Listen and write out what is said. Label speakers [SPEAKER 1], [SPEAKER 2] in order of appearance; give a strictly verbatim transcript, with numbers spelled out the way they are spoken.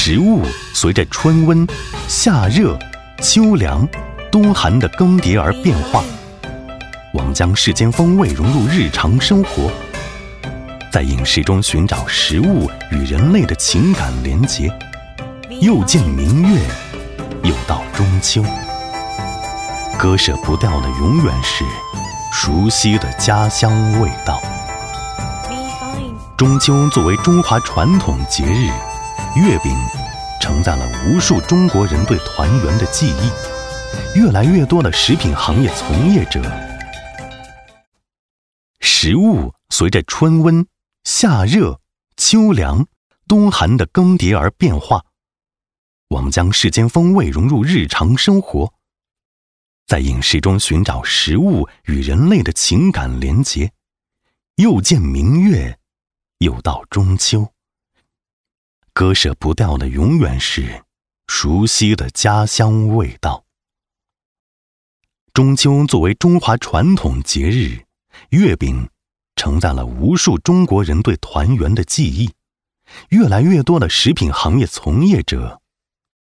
[SPEAKER 1] 食物随着春温、夏热、秋凉、冬寒的更迭而变化。我们将世间风味融入日常生活，在饮食中寻找食物与人类的情感连结。又见明月，又到中秋，割舍不掉的永远是熟悉的家乡味道。中秋作为中华传统节日，月饼承载了无数中国人对团圆的记忆。越来越多的食品行业从业者，食物随着春温、夏热、秋凉、冬寒的更迭而变化。我们将世间风味融入日常生活，在饮食中寻找食物与人类的情感连结。又见明月，又到中秋，割舍不掉的永远是熟悉的家乡味道。中秋作为中华传统节日，月饼承载了无数中国人对团圆的记忆。越来越多的食品行业从业者，